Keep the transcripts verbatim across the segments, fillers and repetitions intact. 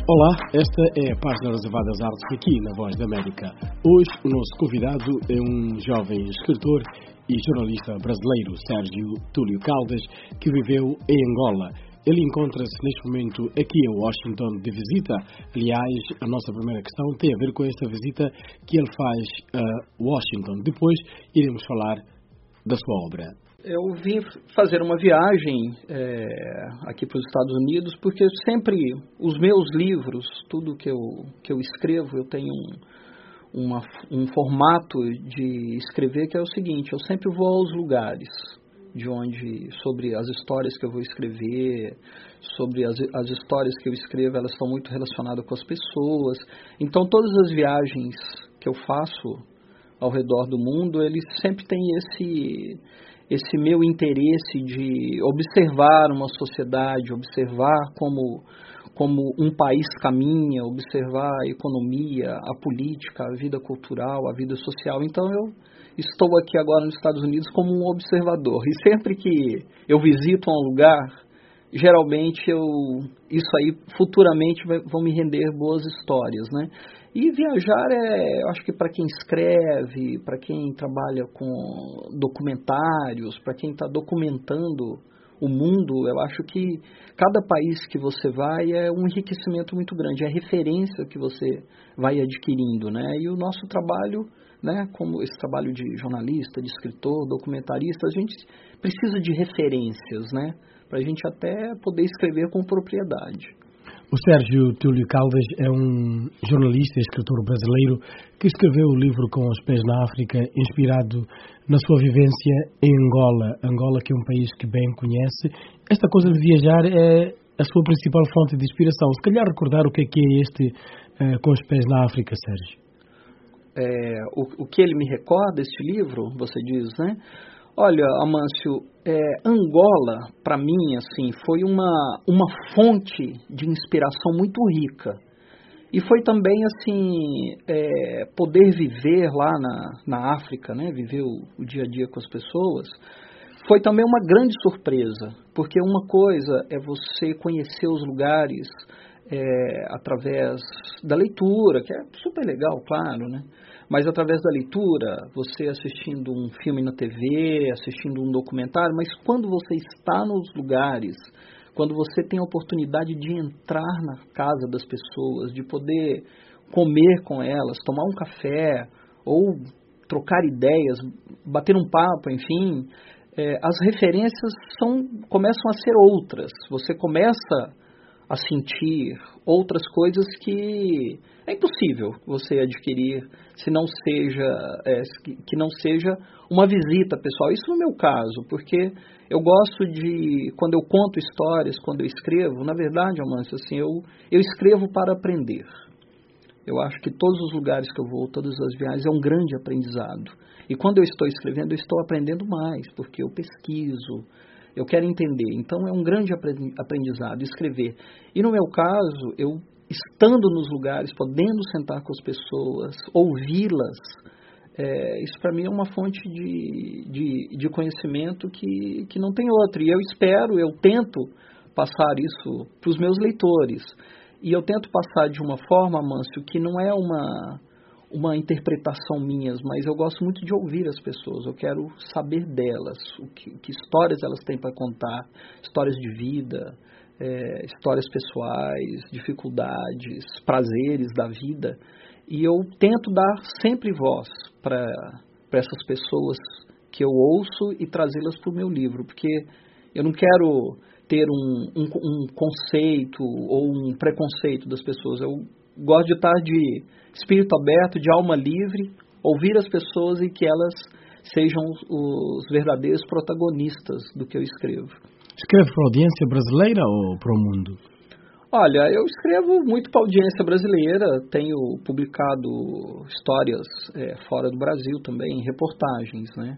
Olá, esta é a página reservada às artes aqui na Voz da América. Hoje o nosso convidado é um jovem escritor e jornalista brasileiro, Sérgio Túlio Caldas, que viveu em Angola. Ele encontra-se neste momento aqui em Washington de visita. Aliás, a nossa primeira questão tem a ver com esta visita que ele faz a Washington. Depois iremos falar da sua obra. Eu vim fazer uma viagem é, aqui para os Estados Unidos, porque sempre os meus livros, tudo que eu, que eu escrevo, eu tenho um, uma, um formato de escrever que é o seguinte: eu sempre vou aos lugares de onde, sobre as histórias que eu vou escrever, sobre as, as histórias que eu escrevo, elas estão muito relacionadas com as pessoas. Então, todas as viagens que eu faço ao redor do mundo, eles sempre têm esse... esse meu interesse de observar uma sociedade, observar como, como um país caminha, observar a economia, a política, a vida cultural, a vida social. Então eu estou aqui agora nos Estados Unidos como um observador. E sempre que eu visito um lugar, geralmente eu, isso aí futuramente vai, vão me render boas histórias, né? E viajar é, eu acho que para quem escreve, para quem trabalha com documentários, para quem está documentando o mundo, eu acho que cada país que você vai é um enriquecimento muito grande, é a referência que você vai adquirindo, né? E o nosso trabalho, né, como esse trabalho de jornalista, de escritor, documentarista, a gente precisa de referências, né, para a gente até poder escrever com propriedade. O Sérgio Túlio Caldas é um jornalista e escritor brasileiro que escreveu o livro Com os Pés na África, inspirado na sua vivência em Angola. Angola, que é um país que bem conhece. Esta coisa de viajar é a sua principal fonte de inspiração. Se calhar recordar o que é que é este uh, Com os Pés na África, Sérgio. É, o, o que ele me recorda, este livro, você diz, né? Olha, Amâncio, é, Angola, para mim, assim, foi uma, uma fonte de inspiração muito rica. E foi também, assim, é, poder viver lá na, na África, né, viver o, o dia a dia com as pessoas, foi também uma grande surpresa. Porque uma coisa é você conhecer os lugares é, através da leitura, que é super legal, claro, né? Mas através da leitura, você assistindo um filme na T V, assistindo um documentário, mas quando você está nos lugares, quando você tem a oportunidade de entrar na casa das pessoas, de poder comer com elas, tomar um café, ou trocar ideias, bater um papo, enfim, é, as referências são, começam a ser outras. Você começa a sentir outras coisas que é impossível você adquirir se não seja, é, que não seja uma visita pessoal. Isso no meu caso, porque eu gosto de, quando eu conto histórias, quando eu escrevo, na verdade, Amâncio, assim, eu, eu escrevo para aprender. Eu acho que todos os lugares que eu vou, todas as viagens, é um grande aprendizado. E quando eu estou escrevendo, eu estou aprendendo mais, porque eu pesquiso, eu quero entender. Então, é um grande aprendizado escrever. E no meu caso, eu estando nos lugares, podendo sentar com as pessoas, ouvi-las, é, isso para mim é uma fonte de, de, de conhecimento que, que não tem outra. E eu espero, eu tento passar isso para os meus leitores. E eu tento passar de uma forma, Amâncio, que não é uma, uma interpretação minha, mas eu gosto muito de ouvir as pessoas. Eu quero saber delas, o que, que histórias elas têm para contar, histórias de vida, É, histórias pessoais, dificuldades, prazeres da vida, e eu tento dar sempre voz para essas pessoas que eu ouço e trazê-las para o meu livro, porque eu não quero ter um, um, um conceito ou um preconceito das pessoas. Eu gosto de estar de espírito aberto, de alma livre, ouvir as pessoas e que elas sejam os, os verdadeiros protagonistas do que eu escrevo. Escreve para a audiência brasileira ou para o mundo? Olha, eu escrevo muito para a audiência brasileira, tenho publicado histórias é, fora do Brasil também, reportagens, né?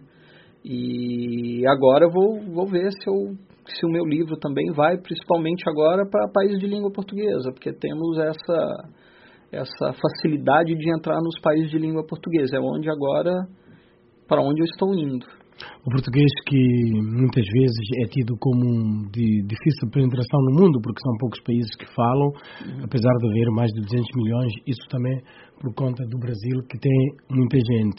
E agora eu vou, vou ver se, eu, se o meu livro também vai, principalmente agora, para países de língua portuguesa, porque temos essa, essa facilidade de entrar nos países de língua portuguesa, é onde agora, para onde eu estou indo. O português que muitas vezes é tido como de difícil penetração no mundo, porque são poucos países que falam, uhum. apesar de haver mais de duzentos milhões, isso também por conta do Brasil, que tem muita gente.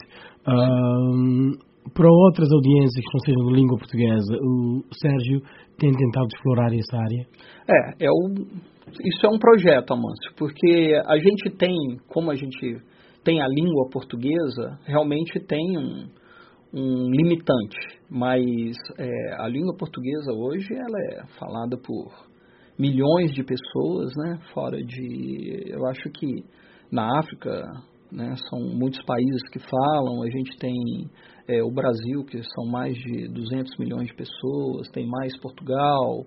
Um, para outras audiências que não sejam de língua portuguesa, o Sérgio tem tentado explorar essa área? É, é o, isso é um projeto, Amâncio, porque a gente tem, como a gente tem a língua portuguesa, realmente tem um, um limitante, mas é, a língua portuguesa hoje ela é falada por milhões de pessoas, né, fora de, eu acho que na África, né, são muitos países que falam, a gente tem é, o Brasil, que são mais de duzentos milhões de pessoas, tem mais Portugal,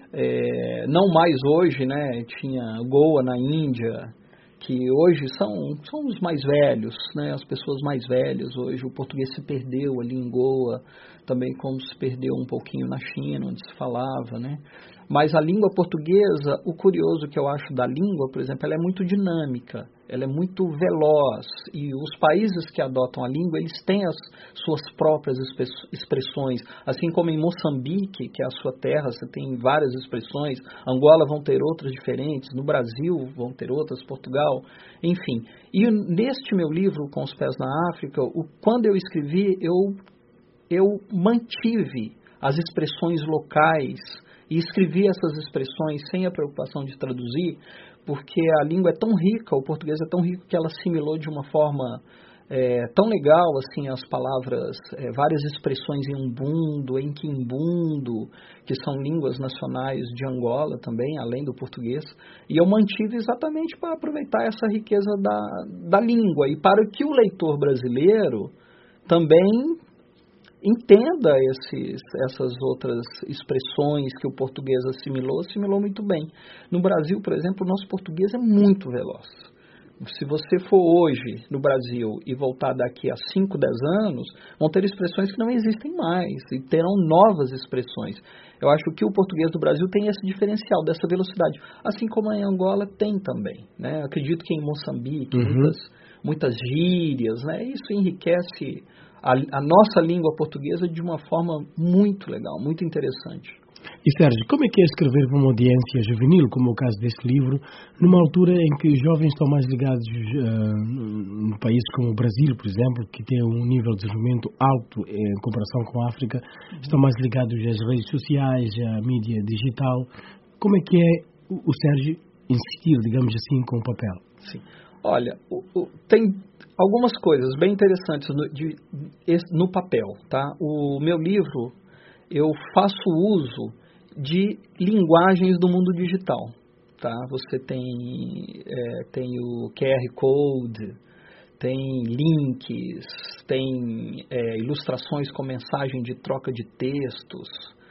é, não mais hoje, né, tinha Goa na Índia, que hoje são, são os mais velhos, né, as pessoas mais velhas hoje, o português se perdeu ali em Goa, também como se perdeu um pouquinho na China, onde se falava, né, mas a língua portuguesa, o curioso que eu acho da língua, por exemplo, ela é muito dinâmica, ela é muito veloz, e os países que adotam a língua, eles têm as suas próprias expressões, assim como em Moçambique, que é a sua terra, você tem várias expressões, Angola vão ter outras diferentes, no Brasil vão ter outras, Portugal, enfim. E neste meu livro, Com os Pés na África, o, quando eu escrevi, eu, eu mantive as expressões locais, e escrevi essas expressões sem a preocupação de traduzir, porque a língua é tão rica, o português é tão rico que ela assimilou de uma forma é, tão legal, assim, as palavras, é, várias expressões em umbundo, em quimbundo, que são línguas nacionais de Angola também, além do português, e eu mantive exatamente para aproveitar essa riqueza da, da língua, e para que o leitor brasileiro também entenda esses, essas outras expressões que o português assimilou, assimilou muito bem. No Brasil, por exemplo, o nosso português é muito veloz. Se você for hoje no Brasil e voltar daqui a cinco, dez anos, vão ter expressões que não existem mais e terão novas expressões. Eu acho que o português do Brasil tem esse diferencial, dessa velocidade, assim como em Angola tem também, né? Acredito que em Moçambique, uhum. muitas, muitas gírias, né? Isso enriquece A, a nossa língua portuguesa de uma forma muito legal, muito interessante. E Sérgio, como é que é escrever para uma audiência juvenil, como é o caso deste livro, numa altura em que os jovens estão mais ligados uh, num país como o Brasil, por exemplo, que tem um nível de desenvolvimento alto em comparação com a África, uhum. estão mais ligados às redes sociais, à mídia digital. Como é que é o, o Sérgio insistir, digamos assim, com o papel? Sim. Olha, o, o, tem algumas coisas bem interessantes no, de, no papel, tá? O meu livro, eu faço uso de linguagens do mundo digital, tá? Você tem, é, tem o Q R Code, tem links, tem é, ilustrações com mensagem de troca de textos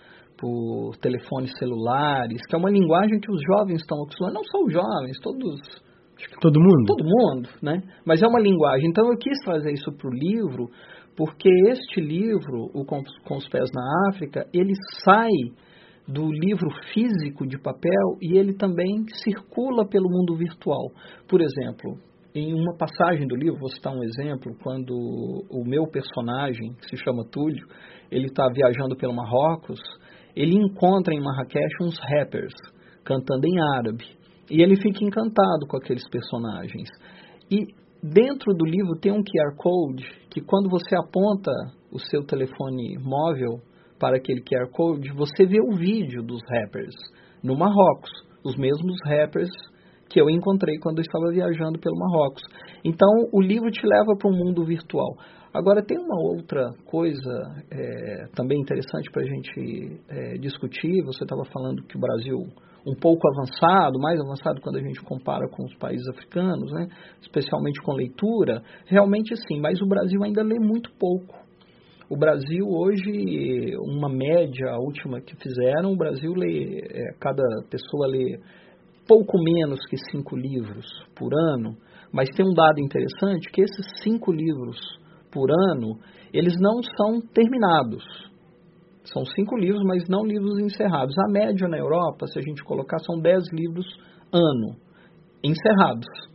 por telefones celulares, que é uma linguagem que os jovens estão acostumados, não só os jovens, todos... Todo mundo? Todo mundo, né? Mas é uma linguagem. Então eu quis trazer isso para o livro, porque este livro, o Com, Com os Pés na África, ele sai do livro físico de papel e ele também circula pelo mundo virtual. Por exemplo, em uma passagem do livro, vou citar um exemplo, quando o meu personagem, que se chama Túlio, ele está viajando pelo Marrocos, ele encontra em Marrakech uns rappers cantando em árabe. E ele fica encantado com aqueles personagens. E dentro do livro tem um Q R Code que quando você aponta o seu telefone móvel para aquele Q R Code, você vê o vídeo dos rappers no Marrocos. Os mesmos rappers que eu encontrei quando eu estava viajando pelo Marrocos. Então, o livro te leva para um mundo virtual. Agora, tem uma outra coisa é, também interessante para a gente é, discutir. Você estava falando que o Brasil... um pouco avançado, mais avançado quando a gente compara com os países africanos, né? Especialmente com leitura, realmente sim, mas o Brasil ainda lê muito pouco. O Brasil hoje, uma média, a última que fizeram, o Brasil lê, é, cada pessoa lê pouco menos que cinco livros por ano, mas tem um dado interessante que esses cinco livros por ano, eles não são terminados. São cinco livros, mas não livros encerrados. A média na Europa, se a gente colocar, são dez livros ano, encerrados,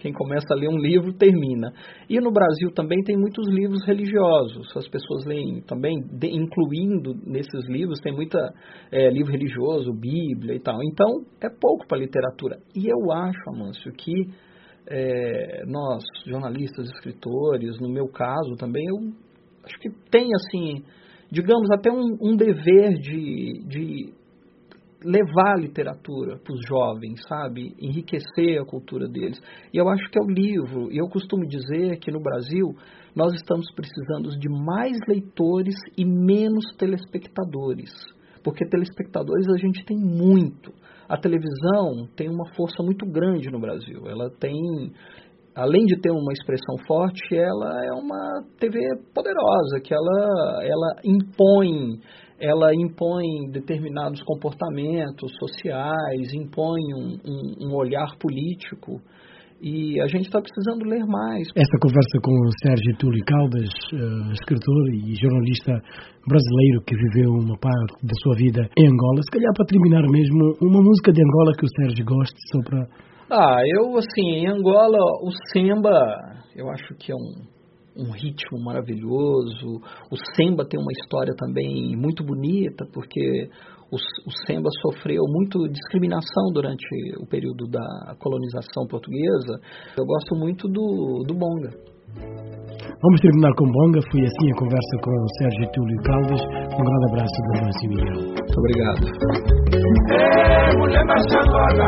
Quem começa a ler um livro, termina. E no Brasil também tem muitos livros religiosos. As pessoas leem também, de, incluindo nesses livros, tem muita é, livro religioso, Bíblia e tal. Então, é pouco para literatura. E eu acho, Amâncio, que é, nós, jornalistas, escritores, no meu caso também, eu acho que tem, assim, digamos, até um, um dever de... de levar a literatura para os jovens, sabe? Enriquecer a cultura deles. E eu acho que é o livro. E eu costumo dizer que no Brasil nós estamos precisando de mais leitores e menos telespectadores. Porque telespectadores a gente tem muito. A televisão tem uma força muito grande no Brasil. Ela tem... Além de ter uma expressão forte, ela é uma T V poderosa, que ela, ela impõe... ela impõe determinados comportamentos sociais, impõe um, um, um olhar político, e a gente está precisando ler mais. Esta conversa com o Sérgio Túlio Caldas, uh, escritor e jornalista brasileiro que viveu uma parte da sua vida em Angola, se calhar para terminar mesmo, uma música de Angola que o Sérgio goste, só para... Ah, eu, assim, em Angola, o samba, eu acho que é um... um ritmo maravilhoso. O samba tem uma história também muito bonita, porque o, o samba sofreu muito discriminação durante o período da colonização portuguesa. Eu gosto muito do, do bonga. Vamos terminar com bonga. Foi assim a conversa com o Sérgio Túlio Caldas. Um grande abraço do Amâncio Miguel. Muito obrigado. Hey, mulher Angola.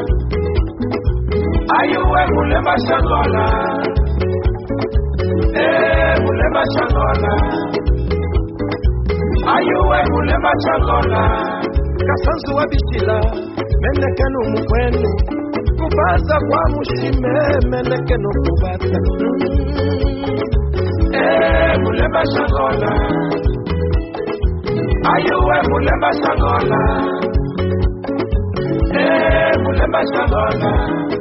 Ai, ué, mulher Angola. Eh, mulema changola. Ayuwe mulema changola. Kasanzu wa bishila, menekenu mukwenu. Kubaza kwa mushime, menekenu kubata. Eh, mulema changola. Ayuwe mulema changola. Eh, mulema changola.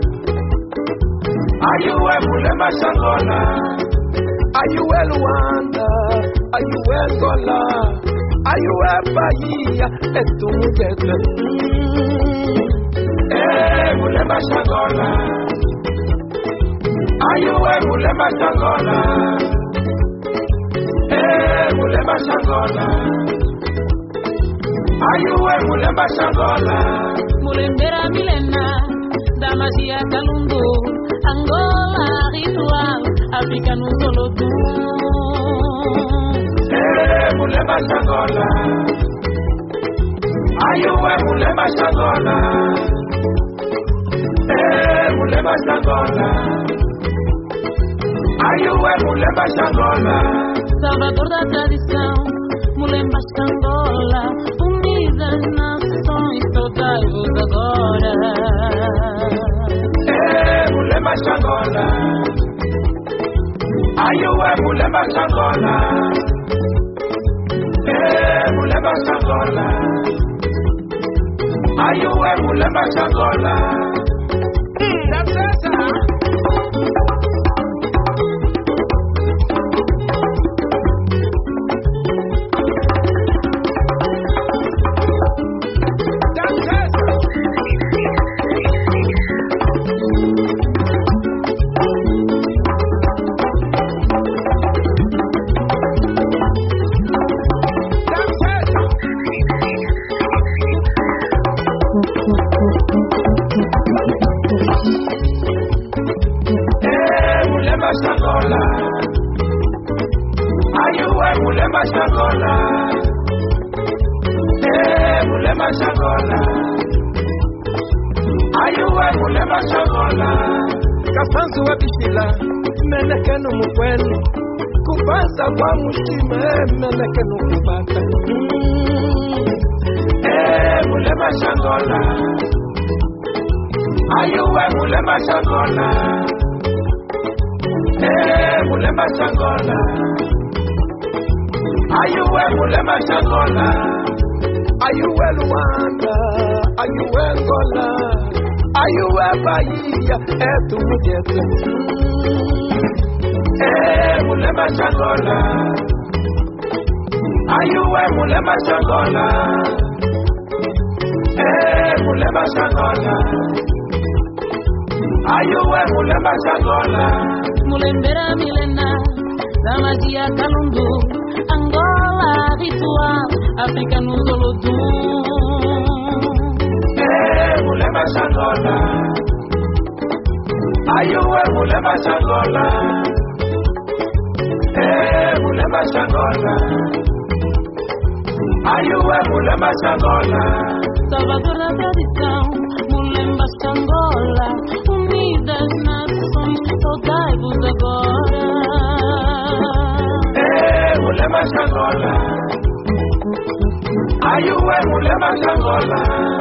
Ayuwe mulema changola. Ayuwe Luanda, ayuwe Angola, ayuwe Bahia, etu mujete. Eh, mulema changola. Ayuwe mulema changola. Eh, mulema changola. Ayuwe mulema changola. Mulembera milena, damasia kalundu, Angola ritual, África no solodu. Eh, mulema changola. Ayuwe mulema changola. Eh, mulema changola. Ayuwe mulema changola. Salvador da tradição, Mulemba Angola, unidas nações, totais agora. Eh, mulema changola. Ayuwe mulema changola. Eh, mulema changola. Ayuwe mulema changola. That's it. Changola. Ayuwe mulema changola. Eh, mulema changola. Ayuwe mulema changola. Kasanzu wa bishila, menekenu mukwenu. Kubaza kwa mushime, menekenu kubata. Eh, mulema changola. Ayuwe mulema changola. Eh, mulema changola. Ayuwe mulema changola. Ayuwe Luanda, ayuwe Angola, ayuwe Bahia, etu mujete. Eh, mulema changola. Ayuwe mulema changola. Eh, mulema changola. Ayuwe Mulema Changola. Mulembera milena da magia Kalundu, Angola ritual, África no Zolodum. Eh, Mulema Changola. Ayuwe Mulema Changola. Eh, Mulema Changola. Ayuwe Mulema Changola. Salvador da tradição, Mulemba Changola, unidas nações, saudai-vos agora. Eh, Mulema Changola. Ayuwe Mulema Changola.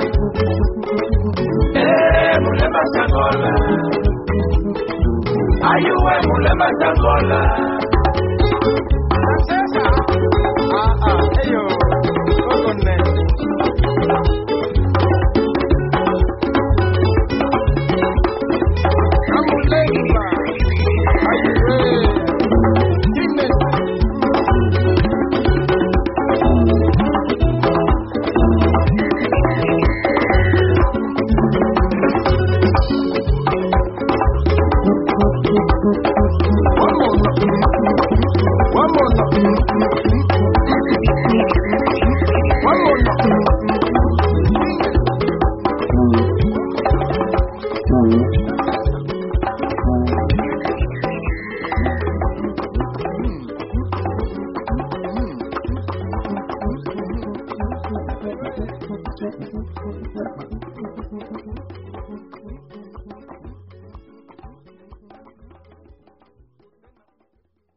Eh, Mulema Changola. Ayuwe Mulema Changola.